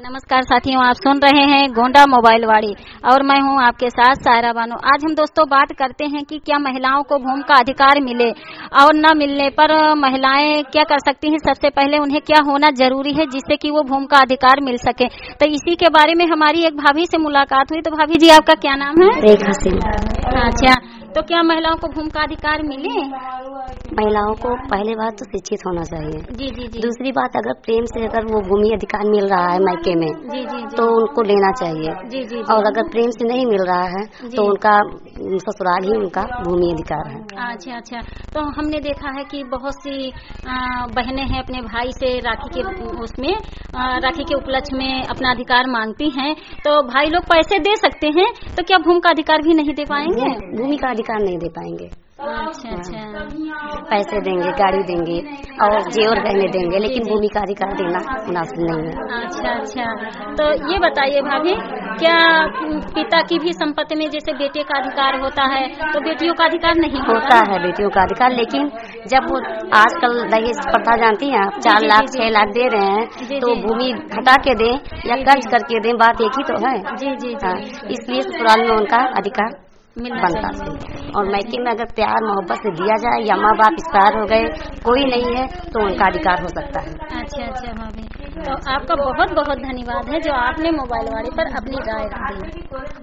नमस्कार साथियों, आप सुन रहे हैं गोंडा मोबाइल वाड़ी और मैं हूं आपके साथ सायरा बानो। आज हम दोस्तों बात करते हैं कि क्या महिलाओं को भूमि का अधिकार मिले और न मिलने पर महिलाएं क्या कर सकती हैं। सबसे पहले उन्हें क्या होना जरूरी है जिससे कि वो भूमि का अधिकार मिल सके। तो इसी के बारे में हमारी एक भाभी से मुलाकात हुई। तो भाभी जी, आपका क्या नाम है? रेखा सिंह। अच्छा, तो क्या महिलाओं को भूमि का अधिकार मिले? महिलाओं को पहली बात तो शिक्षित होना चाहिए। जी जी जी। दूसरी बात, अगर प्रेम से अगर वो भूमि अधिकार मिल रहा है मायके में जी जी जी। तो उनको लेना चाहिए। जी जी। और अगर प्रेम से नहीं मिल रहा है तो उनका ससुराल ही उनका भूमि अधिकार है। अच्छा अच्छा। तो हमने देखा है कि बहुत सी बहनें हैं अपने भाई से राखी के उपलक्ष्य में अपना अधिकार मांगती हैं। तो भाई लोग पैसे दे सकते हैं, तो क्या भूमि का अधिकार भी नहीं दे पाएंगे? भूमि का अधिकार नहीं दे पाएंगे। अच्छा अच्छा। पैसे देंगे, गाड़ी देंगे और जेवर गहने देंगे, लेकिन भूमि का अधिकार देना मुनासिब नहीं है। अच्छा अच्छा। तो ये बताइए भाभी, क्या पिता की भी संपत्ति में जैसे बेटे का अधिकार होता है तो बेटियों का अधिकार नहीं होता है? बेटियों का अधिकार, लेकिन जब वो आजकल दहेज प्रथा जानती हैं आप, 4 लाख 6 लाख दे रहे हैं तो भूमि हटा के दें या कर्ज करके दें, बात एक ही तो है। जी जी। इसलिए ससुराल में उनका अधिकार बनता है। और मायके में अगर प्यार मोहब्बत से दिया जाए या माँ बाप एक्सपायर हो गए, कोई नहीं है, तो उनका अधिकार हो सकता है। अच्छा अच्छा भाभी, तो आपका बहुत बहुत धन्यवाद है जो आपने मोबाइल वाले पर अपनी राय दी।